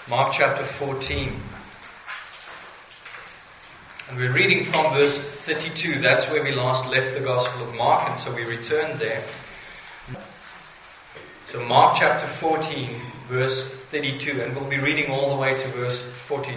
Mark chapter 14. And we're reading from verse 32. That's where we last left the Gospel of Mark, and so we returned there. So Mark chapter 14, verse 32, and we'll be reading all the way to verse 42.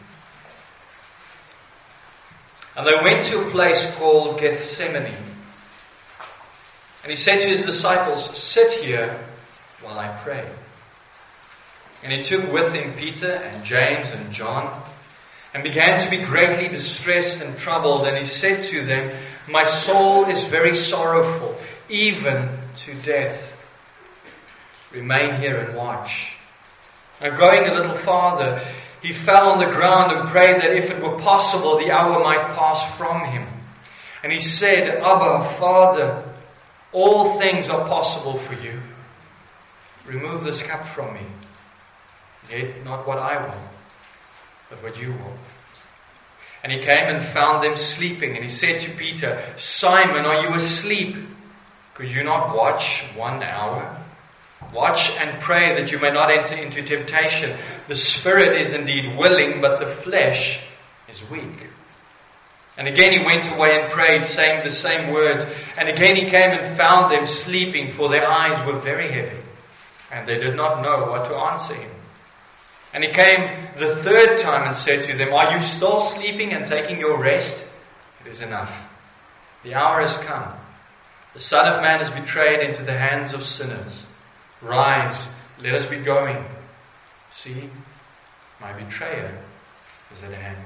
And they went to a place called Gethsemane. And he said to his disciples, "Sit here while I pray." And he took with him Peter and James and John, and began to be greatly distressed and troubled. And he said to them, "My soul is very sorrowful, even to death. Remain here and watch." And going a little farther, he fell on the ground and prayed that if it were possible, the hour might pass from him. And he said, "Abba, Father, all things are possible for you. Remove this cup from me. Yet not what I will, but what you will." And he came and found them sleeping. And he said to Peter, "Simon, are you asleep? Could you not watch 1 hour? Watch and pray that you may not enter into temptation. The spirit is indeed willing, but the flesh is weak." And again he went away and prayed, saying the same words. And again he came and found them sleeping, for their eyes were very heavy, and they did not know what to answer him. And he came the third time and said to them, "Are you still sleeping and taking your rest? It is enough. The hour has come. The Son of Man is betrayed into the hands of sinners. Rise, let us be going. See, my betrayer is at hand."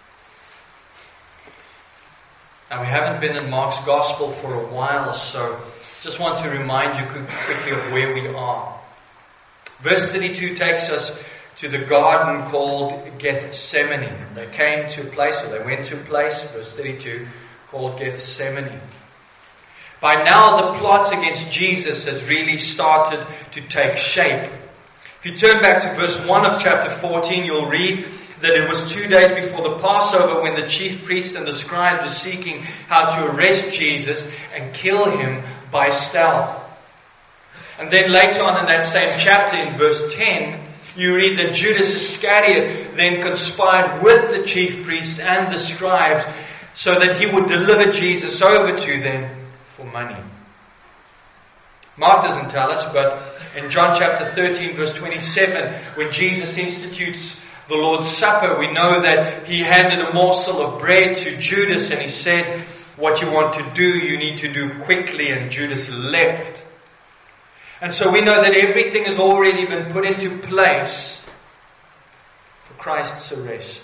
Now we haven't been in Mark's Gospel for a while, so just want to remind you quickly of where we are. Verse 32 takes us to the garden called Gethsemane. They came to a place, or they went to a place, verse 32, called Gethsemane. By now the plot against Jesus has really started to take shape. If you turn back to verse 1 of chapter 14, you'll read that it was 2 days before the Passover when the chief priests and the scribes were seeking how to arrest Jesus and kill him by stealth. And then later on in that same chapter, in verse 10, you read that Judas Iscariot then conspired with the chief priests and the scribes so that he would deliver Jesus over to them for money. Mark doesn't tell us, but in John chapter 13 verse 27, when Jesus institutes the Lord's Supper, we know that he handed a morsel of bread to Judas and he said, "What you want to do, you need to do quickly," and Judas left. And so we know that everything has already been put into place for Christ's arrest.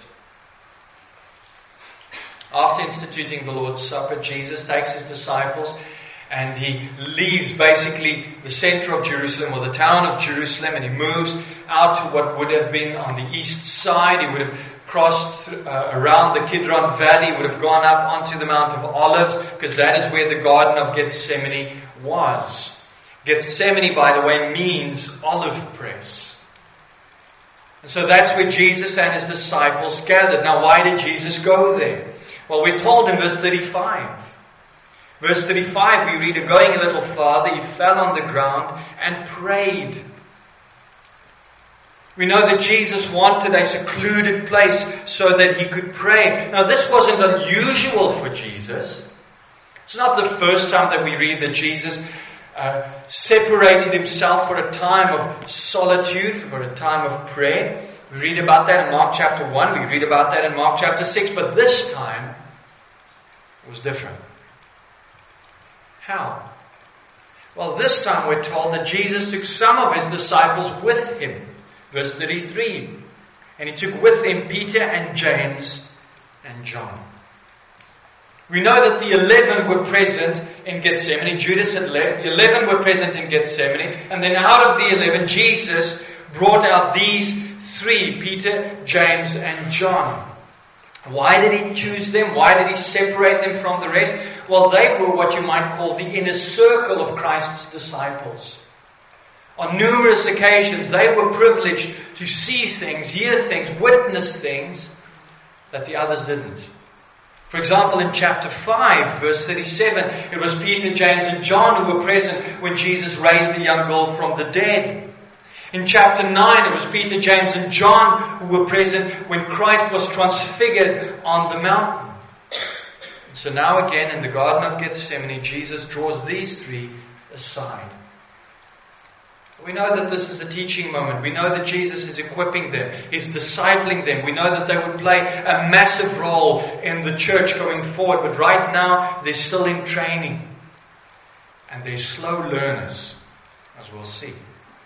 After instituting the Lord's Supper, Jesus takes his disciples and he leaves basically the center of Jerusalem, or the town of Jerusalem, and he moves out to what would have been on the east side. He would have crossed around the Kidron Valley, would have gone up onto the Mount of Olives, because that is where the Garden of Gethsemane was. Gethsemane, by the way, means olive press. And so that's where Jesus and his disciples gathered. Now, why did Jesus go there? Well, we're told in verse 35. Verse 35, we read, "Going a little farther, he fell on the ground and prayed." We know that Jesus wanted a secluded place so that he could pray. Now, this wasn't unusual for Jesus. It's not the first time that we read that Jesus separated himself for a time of solitude, for a time of prayer. We read about that in Mark chapter 1. We read about that in Mark chapter 6. But this time, it was different. How? Well, this time we're told that Jesus took some of his disciples with him. Verse 33. And he took with him Peter and James and John. We know that the 11 were present in Gethsemane. Judas had left. The 11 were present in Gethsemane. And then out of the 11, Jesus brought out these 3, Peter, James, and John. Why did he choose them? Why did he separate them from the rest? Well, they were what you might call the inner circle of Christ's disciples. On numerous occasions, they were privileged to see things, hear things, witness things that the others didn't. For example, in chapter 5, verse 37, it was Peter, James, and John who were present when Jesus raised the young girl from the dead. In chapter 9, it was Peter, James, and John who were present when Christ was transfigured on the mountain. So now again in the Garden of Gethsemane, Jesus draws these three aside. We know that this is a teaching moment. We know that Jesus is equipping them. He's discipling them. We know that they would play a massive role in the church going forward. But right now, they're still in training. And they're slow learners, as we'll see.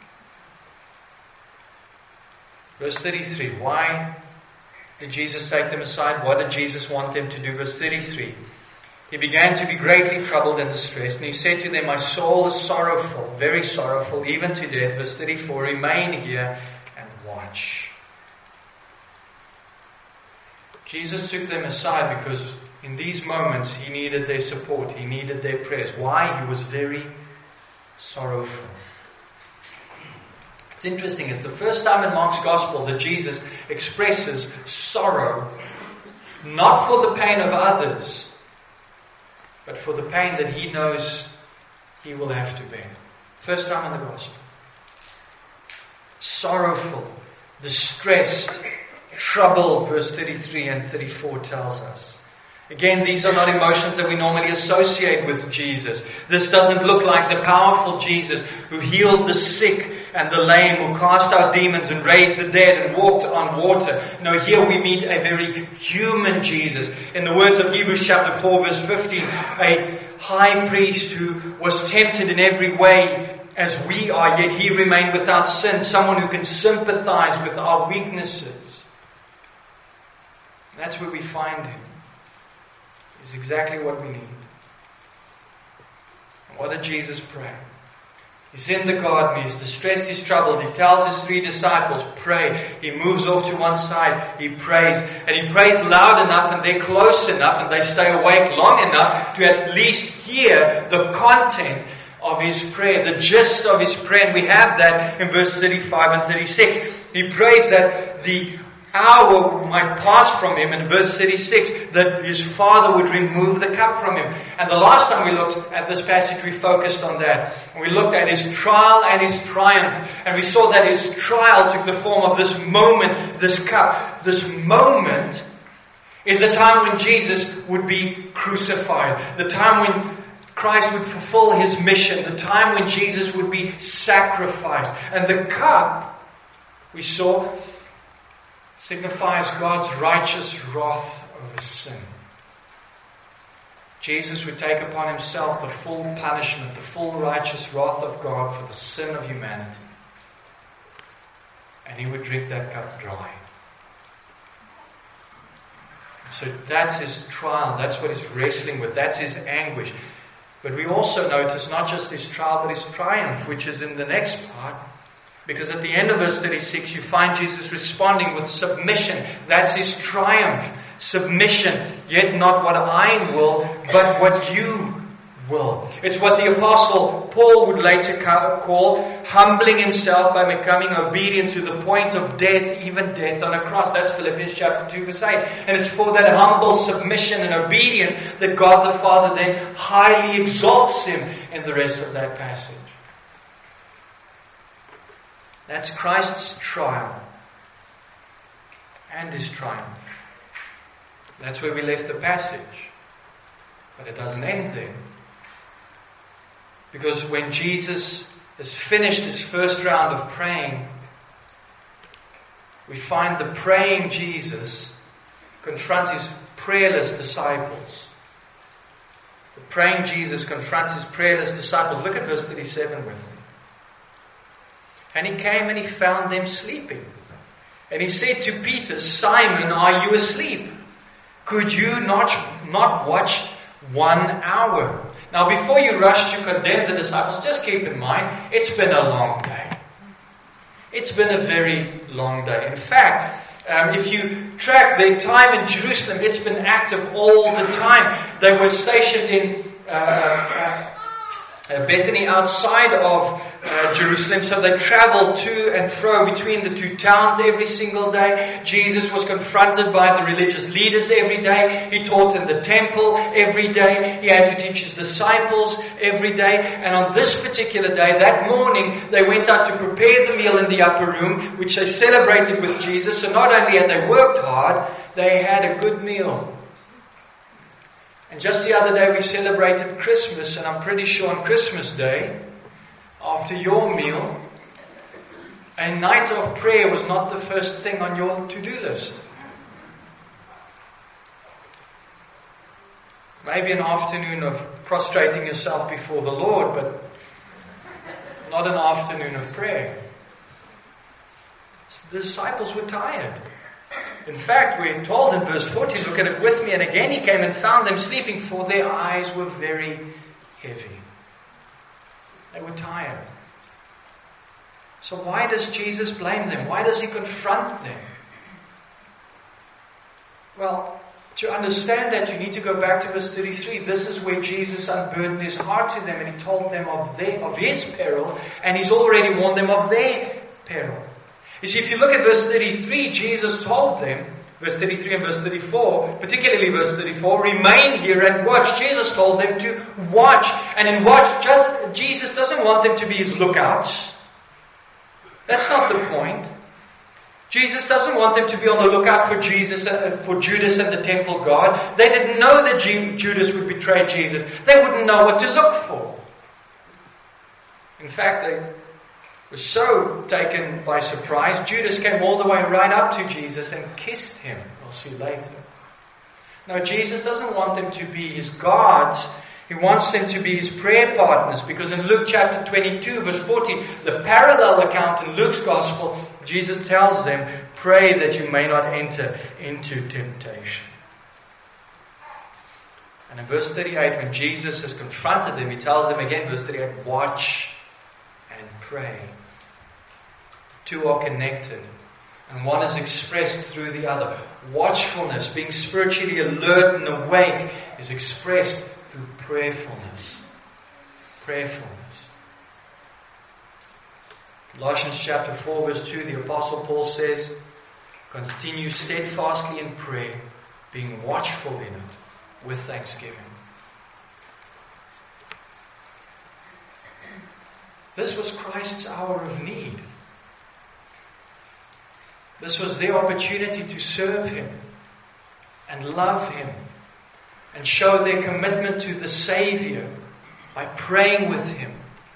Verse 33. Why did Jesus take them aside? What did Jesus want them to do? Verse 33. He began to be greatly troubled and distressed, and he said to them, my soul is sorrowful, very sorrowful, even to death. Verse 34, remain here and watch. Jesus took them aside because in these moments he needed their support, he needed their prayers. Why? He was very sorrowful. It's interesting, it's the first time in Mark's Gospel that Jesus expresses sorrow, not for the pain of others, but for the pain that he knows he will have to bear. First time in the Gospel. Sorrowful, distressed, troubled, verse 33 and 34 tells us. Again, these are not emotions that we normally associate with Jesus. This doesn't look like the powerful Jesus who healed the sick and the lame, who cast out demons and raised the dead and walked on water. No, here we meet a very human Jesus. In the words of Hebrews chapter 4 verse 15, a high priest who was tempted in every way as we are, yet he remained without sin. Someone who can sympathize with our weaknesses. That's where we find him. It's exactly what we need. And what did Jesus pray? He's in the garden, he's distressed, he's troubled. He tells his three disciples, pray. He moves off to one side, he prays. And he prays loud enough and they're close enough and they stay awake long enough to at least hear the content of his prayer, the gist of his prayer. And we have that in verse 35 and 36. He prays that the hour might pass from him, in verse 36, that his Father would remove the cup from him. And the last time we looked at this passage, we focused on that. We looked at his trial and his triumph. And we saw that his trial took the form of this moment, this cup. This moment is the time when Jesus would be crucified. The time when Christ would fulfill his mission. The time when Jesus would be sacrificed. And the cup, we saw, signifies God's righteous wrath over sin. Jesus would take upon himself the full punishment, the full righteous wrath of God for the sin of humanity. And he would drink that cup dry. So that's his trial, that's what he's wrestling with, that's his anguish. But we also notice not just his trial, but his triumph, which is in the next part. Because at the end of verse 36, you find Jesus responding with submission. That's his triumph. Submission. Yet not what I will, but what you will. It's what the Apostle Paul would later call humbling himself by becoming obedient to the point of death, even death on a cross. That's Philippians chapter 2 verse 8. And it's for that humble submission and obedience that God the Father then highly exalts him in the rest of that passage. That's Christ's trial and his triumph. That's where we left the passage. But it doesn't end there. Because when Jesus has finished his first round of praying, we find the praying Jesus confront his prayerless disciples. The praying Jesus confronts his prayerless disciples. Look at verse 37 with me. And he came and he found them sleeping. And he said to Peter, Simon, are you asleep? Could you not watch 1 hour? Now before you rush to condemn the disciples, just keep in mind, it's been a long day. It's been a very long day. In fact, if you track their time in Jerusalem, it's been active all the time. They were stationed in Bethany outside of Jerusalem, so they traveled to and fro between the two towns every single day. Jesus was confronted by the religious leaders every day. He taught in the temple every day. He had to teach his disciples every day. And on this particular day, that morning, they went out to prepare the meal in the upper room, which they celebrated with Jesus. So not only had they worked hard, they had a good meal. And just the other day we celebrated Christmas, and I'm pretty sure on Christmas Day, after your meal, a night of prayer was not the first thing on your to-do list. Maybe an afternoon of prostrating yourself before the Lord, but not an afternoon of prayer. The disciples were tired. In fact, we're told in verse 14, look at it with me, and again he came and found them sleeping, for their eyes were very heavy. They were tired. So why does Jesus blame them? Why does he confront them? Well, to understand that, you need to go back to verse 33. This is where Jesus unburdened his heart to them, and he told them of his peril, and he's already warned them of their peril. You see, if you look at verse 33, Jesus told them, verse 33 and verse 34, particularly verse 34, remain here and watch. Jesus told them to watch. And in watch, Jesus doesn't want them to be his lookouts. That's not the point. Jesus doesn't want them to be on the lookout for Judas and the temple guard. They didn't know that Judas would betray Jesus. They wouldn't know what to look for. In fact, they were so taken by surprise, Judas came all the way right up to Jesus and kissed him. We'll see later. Now, Jesus doesn't want them to be his guards. He wants them to be his prayer partners, because in Luke chapter 22, verse 40, the parallel account in Luke's gospel, Jesus tells them, pray that you may not enter into temptation. And in verse 38, when Jesus has confronted them, he tells them again, verse 38, watch and pray. Two are connected, and one is expressed through the other. Watchfulness, being spiritually alert and awake, is expressed through prayerfulness. Prayerfulness. Colossians chapter 4 verse 2, the Apostle Paul says, continue steadfastly in prayer, being watchful in it with thanksgiving. This was Christ's hour of need. This was their opportunity to serve him and love him and show their commitment to the Savior by praying with him.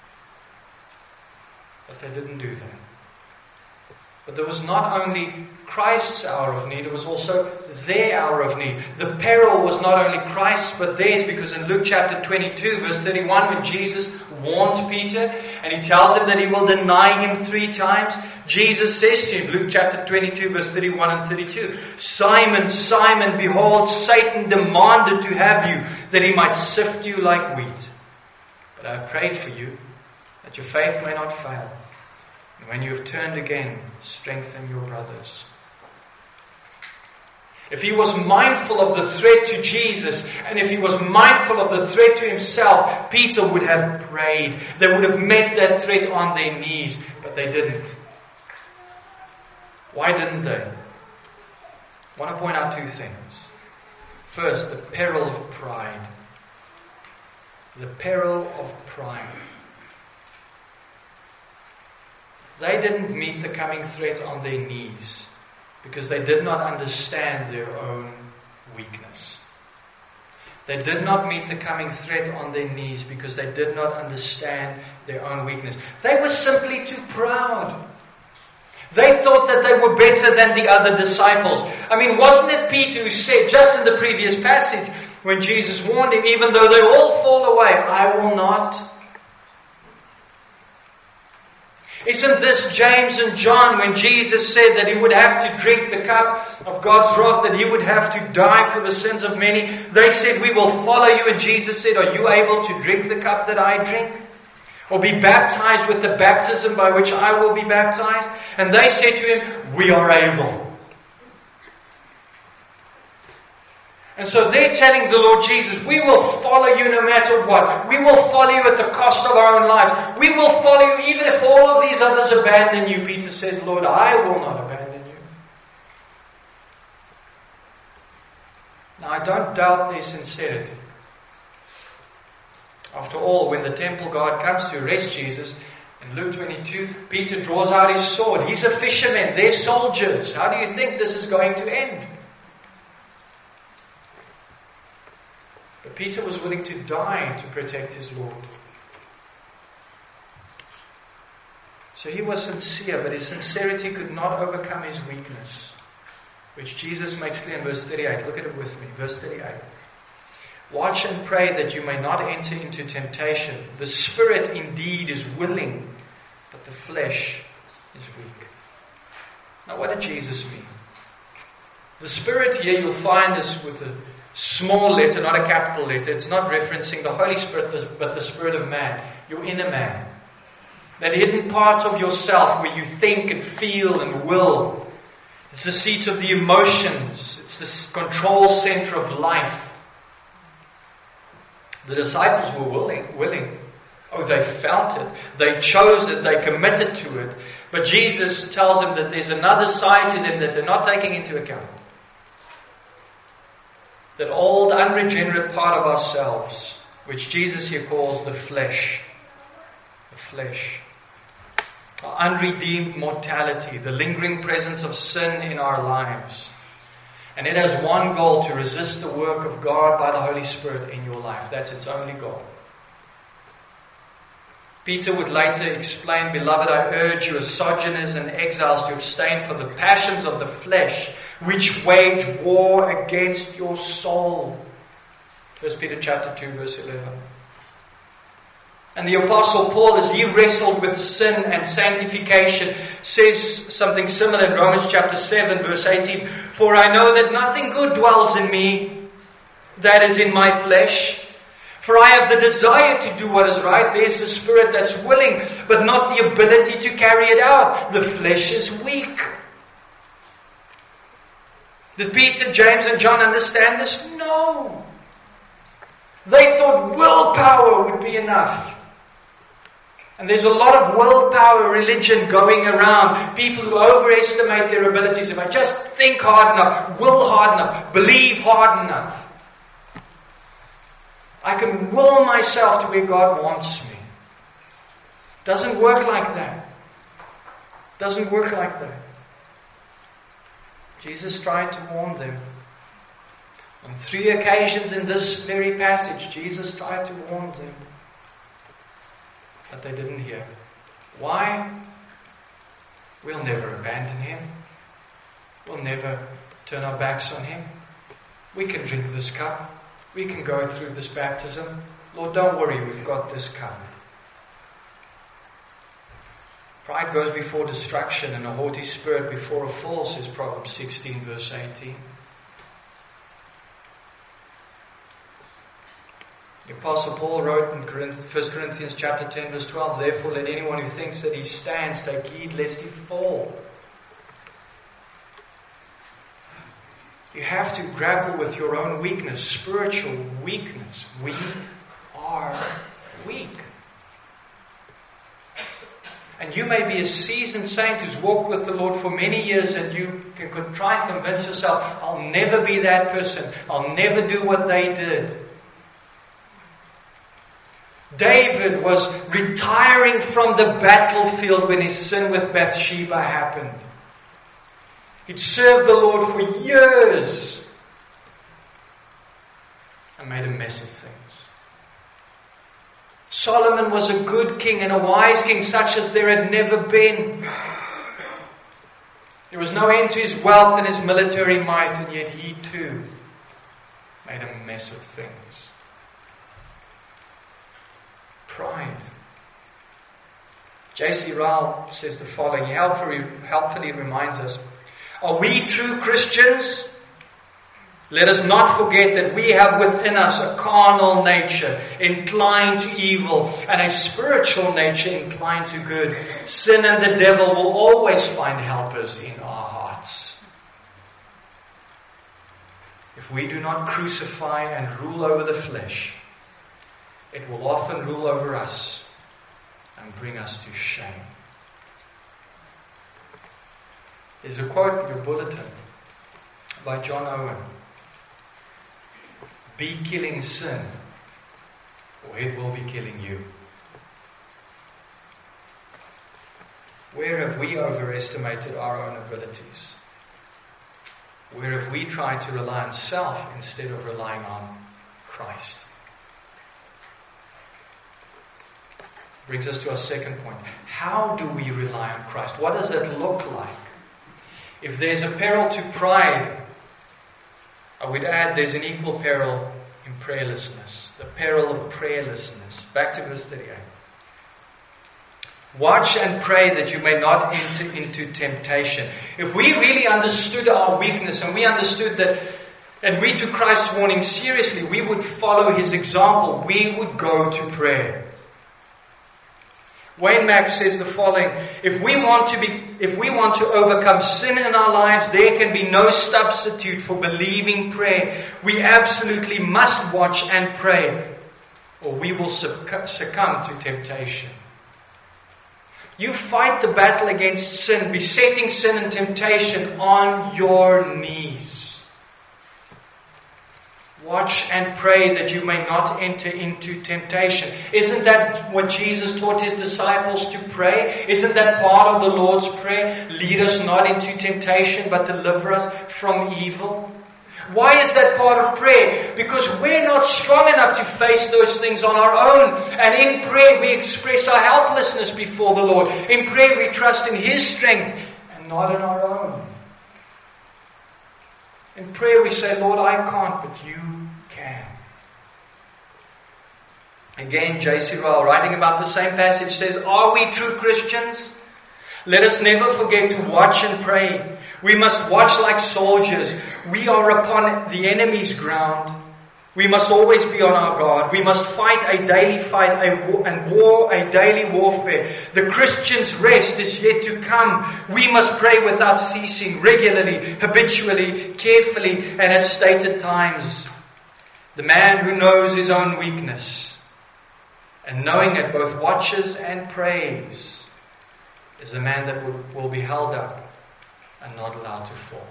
But they didn't do that. But there was not only Christ's hour of need, it was also their hour of need. The peril was not only Christ's but theirs, because in Luke chapter 22 verse 31, when Jesus warns Peter and he tells him that he will deny him 3 times, Jesus says to him, Luke chapter 22 verse 31 and 32, Simon, Simon, behold, Satan demanded to have you, that he might sift you like wheat. But I have prayed for you, that your faith may not fail. And when you have turned again, strengthen your brothers. If he was mindful of the threat to Jesus, and if he was mindful of the threat to himself, Peter would have prayed. They would have met that threat on their knees, but they didn't. Why didn't they? I want to point out 2 things. First, the peril of pride. The peril of pride. They didn't meet the coming threat on their knees because they did not understand their own weakness. They did not meet the coming threat on their knees because they did not understand their own weakness. They were simply too proud. They thought that they were better than the other disciples. I mean, wasn't it Peter who said, just in the previous passage, when Jesus warned him, even though they all fall away, I will not. Isn't this James and John, when Jesus said that he would have to drink the cup of God's wrath, that he would have to die for the sins of many? They said, we will follow you. And Jesus said, are you able to drink the cup that I drink? Or be baptized with the baptism by which I will be baptized? And they said to him, we are able. And so they're telling the Lord Jesus, we will follow you no matter what. We will follow you at the cost of our own lives. We will follow you even if all of these others abandon you. Peter says, Lord, I will not abandon you. Now, I don't doubt their sincerity. After all, when the temple guard comes to arrest Jesus, in Luke 22, Peter draws out his sword. He's a fisherman. They're soldiers. How do you think this is going to end? But Peter was willing to die to protect his Lord. So he was sincere, but his sincerity could not overcome his weakness, which Jesus makes clear in verse 38. Look at it with me. Verse 38. Watch and pray that you may not enter into temptation. The spirit indeed is willing, but the flesh is weak. Now what did Jesus mean? The spirit here you'll find is with a small letter, not a capital letter. It's not referencing the Holy Spirit, but the spirit of man, your inner man. That hidden part of yourself where you think and feel and will. It's the seat of the emotions. It's the control center of life. The disciples were willing. Oh, they felt it. They chose it. They committed to it. But Jesus tells them that there's another side to them that they're not taking into account. That old, unregenerate part of ourselves, which Jesus here calls the flesh. The flesh. Our unredeemed mortality, the lingering presence of sin in our lives. And it has one goal: to resist the work of God by the Holy Spirit in your life. That's its only goal. Peter would later explain, Beloved, I urge you as sojourners and exiles to abstain from the passions of the flesh, which wage war against your soul. 1 Peter chapter 2, verse 11. And the Apostle Paul, as he wrestled with sin and sanctification, says something similar in Romans chapter 7, verse 18. For I know that nothing good dwells in me, that is in my flesh. For I have the desire to do what is right. There's the spirit that's willing, but not the ability to carry it out. The flesh is weak. Did Peter, James, and John understand this? No. They thought willpower would be enough. And there's a lot of willpower religion going around. People who overestimate their abilities. If I just think hard enough, will hard enough, believe hard enough, I can will myself to where God wants me. Doesn't work like that. Doesn't work like that. Jesus tried to warn them. On 3 occasions in this very passage, Jesus tried to warn them. But they didn't hear. Why? We'll never abandon Him. We'll never turn our backs on Him. We can drink this cup. We can go through this baptism. Lord, don't worry, we've got this cup. Pride goes before destruction and a haughty spirit before a fall, says Proverbs 16, verse 18. The Apostle Paul wrote in 1 Corinthians chapter 10, verse 12, Therefore let anyone who thinks that he stands take heed lest he fall. You have to grapple with your own weakness, spiritual weakness. We are weak. And you may be a seasoned saint who's walked with the Lord for many years, and you can try and convince yourself, I'll never be that person. I'll never do what they did. David was retiring from the battlefield when his sin with Bathsheba happened. He'd served the Lord for years and made a mess of things. Solomon was a good king and a wise king such as there had never been. There was no end to his wealth and his military might, and yet he too made a mess of things. Pride. J.C. Ryle says the following. He helpfully reminds us, are we true Christians? Let us not forget that we have within us a carnal nature inclined to evil and a spiritual nature inclined to good. Sin and the devil will always find helpers in our hearts. if we do not crucify and rule over the flesh, it will often rule over us and bring us to shame. There's a quote in your bulletin by John Owen. Be killing sin, or it will be killing you. Where have we overestimated our own abilities? Where have we tried to rely on self instead of relying on Christ? Brings us to our second point. How do we rely on Christ? What does that look like? If there's a peril to pride, I would add there's an equal peril in prayerlessness. The peril of prayerlessness. Back to verse 38. Watch and pray that you may not enter into temptation. If we really understood our weakness and we understood that, and we took Christ's warning seriously, we would follow His example. We would go to prayer. Wayne Mack says the following: if we want to overcome sin in our lives, there can be no substitute for believing prayer. We absolutely must watch and pray, or we will succumb to temptation. You fight the battle against sin, besetting sin and temptation on your knees. Watch and pray that you may not enter into temptation. Isn't that what Jesus taught His disciples to pray? Isn't that part of the Lord's Prayer? Lead us not into temptation, but deliver us from evil. Why is that part of prayer? Because we're not strong enough to face those things on our own. And in prayer we express our helplessness before the Lord. In prayer we trust in His strength and not in our own. In prayer we say, Lord, I can't, but You can. Again, J.C. Ryle, writing about the same passage, says, are we true Christians? Let us never forget to watch and pray. We must watch like soldiers. We are upon the enemy's ground. We must always be on our guard. We must fight a daily fight a daily warfare. The Christian's rest is yet to come. We must pray without ceasing, regularly, habitually, carefully, and at stated times. The man who knows his own weakness and knowing it both watches and prays is the man that will be held up and not allowed to fall.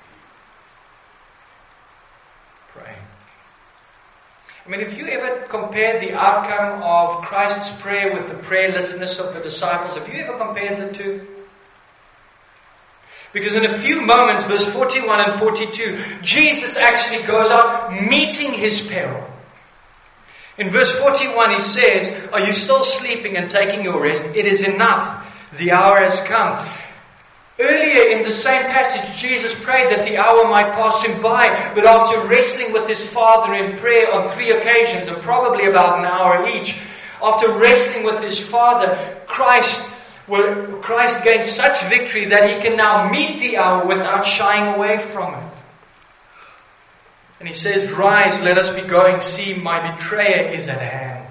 Pray. I mean, if you ever compare the outcome of Christ's prayer with the prayerlessness of the disciples, have you ever compared the two? Because in a few moments, verse 41 and 42, Jesus actually goes out meeting His peril. In verse 41 He says, are you still sleeping and taking your rest? It is enough. The hour has come. Earlier in the same passage, Jesus prayed that the hour might pass Him by, but after wrestling with His Father in prayer on 3 occasions, and probably about an hour each, after wrestling with His Father, Christ gained such victory that He can now meet the hour without shying away from it. And He says, rise, let us be going, see, my betrayer is at hand.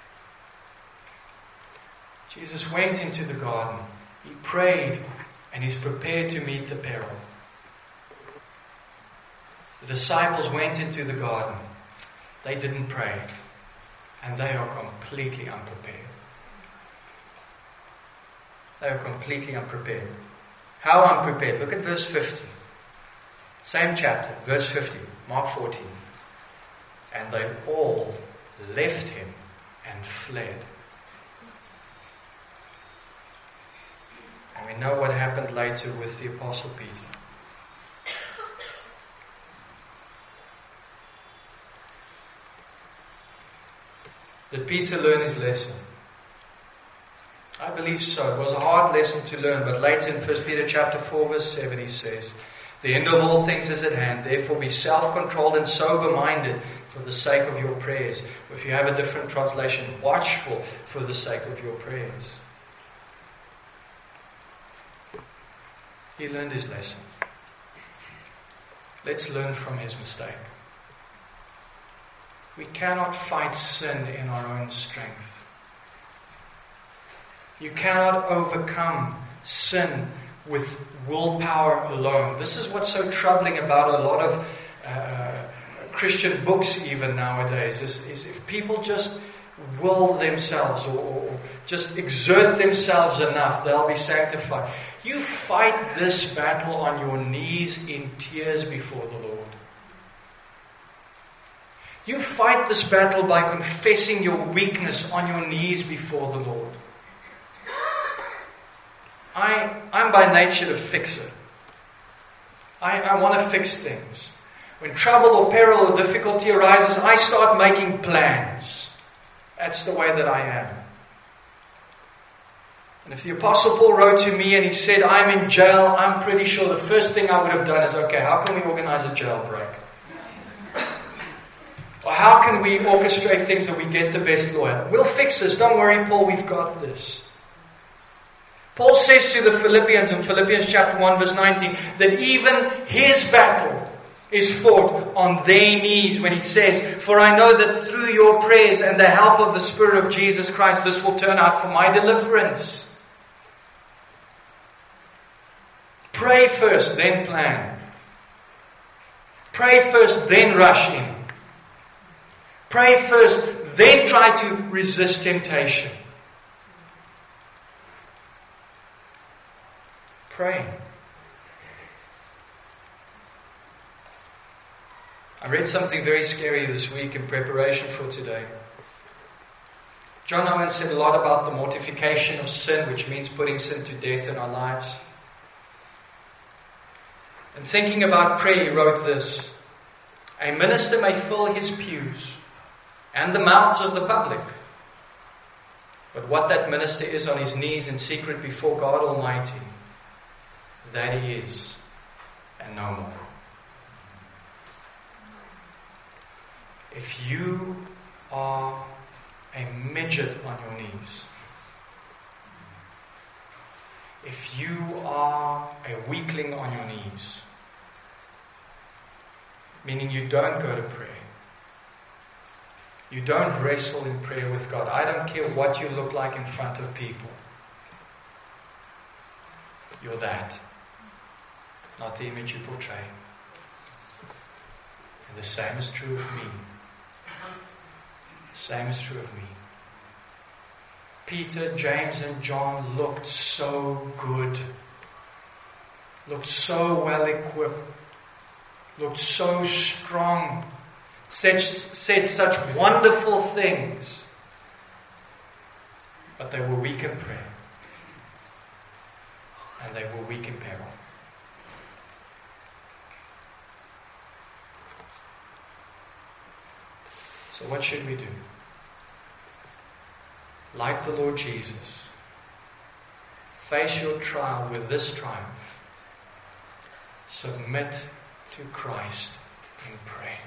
Jesus went into the garden, He prayed, and He's prepared to meet the peril. The disciples went into the garden. They didn't pray. And they are completely unprepared. They are completely unprepared. How unprepared? Look at verse 50. Same chapter, verse 50, Mark 14. And they all left Him and fled. And we know what happened later with the Apostle Peter. Did Peter learn his lesson? I believe so. It was a hard lesson to learn, but later in 1 Peter chapter 4 verse 7 he says, the end of all things is at hand, therefore be self-controlled and sober-minded for the sake of your prayers. Or if you have a different translation, watchful for the sake of your prayers. He learned his lesson. Let's learn from his mistake. We cannot fight sin in our own strength. You cannot overcome sin with willpower alone. This is what's so troubling about a lot of Christian books even nowadays is if people just will themselves or just exert themselves enough, they'll be sanctified. You fight this battle on your knees in tears before the Lord. You fight this battle by confessing your weakness on your knees before the Lord. I'm by nature a fixer. I want to fix things. When trouble or peril or difficulty arises, I start making plans. That's the way that I am. And if the Apostle Paul wrote to me and he said, I'm in jail, I'm pretty sure the first thing I would have done is, okay, how can we organize a jailbreak? Or how can we orchestrate things that we get the best lawyer? We'll fix this. Don't worry, Paul, we've got this. Paul says to the Philippians in Philippians chapter 1 verse 19 that even his battle is fought on their knees when he says, for I know that through your prayers and the help of the Spirit of Jesus Christ, this will turn out for my deliverance. Pray first, then plan. Pray first, then rush in. Pray first, then try to resist temptation. Pray. I read something very scary this week in preparation for today. John Owen said a lot about the mortification of sin, which means putting sin to death in our lives. And thinking about prayer, he wrote this: a minister may fill his pews and the mouths of the public, but what that minister is on his knees in secret before God Almighty, that he is, and no more. If you are a midget on your knees, if you are a weakling on your knees, meaning you don't go to prayer, you don't wrestle in prayer with God. I don't care what you look like in front of people. You're that, not the image you portray. And the same is true of me. The same is true of me. Peter, James, and John looked so good, looked so well equipped, looked so strong, said such wonderful things, but they were weak in prayer, and they were weak in peril. So what should we do? Like the Lord Jesus, face your trial with this triumph. Submit to Christ in prayer.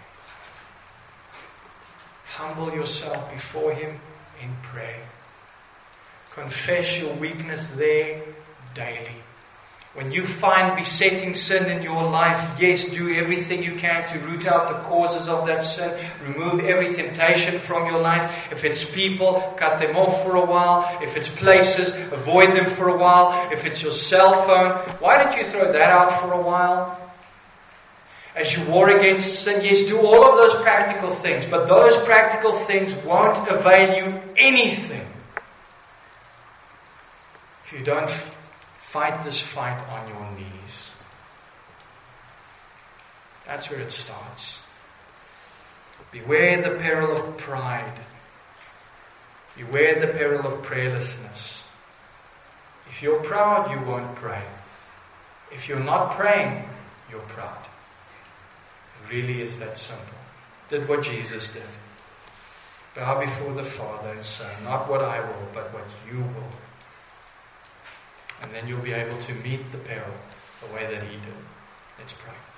Humble yourself before Him in prayer. Confess your weakness there daily. When you find besetting sin in your life, yes, do everything you can to root out the causes of that sin. Remove every temptation from your life. If it's people, cut them off for a while. If it's places, avoid them for a while. If it's your cell phone, why don't you throw that out for a while? As you war against sin, yes, do all of those practical things, but those practical things won't avail you anything if you don't fight this fight on your knees. That's where it starts. Beware the peril of pride. Beware the peril of prayerlessness. If you're proud, you won't pray. If you're not praying, you're proud. It really is that simple. Did what Jesus did. Bow before the Father and say, not what I will, but what you will. And then you'll be able to meet the peril the way that He did. Let's pray.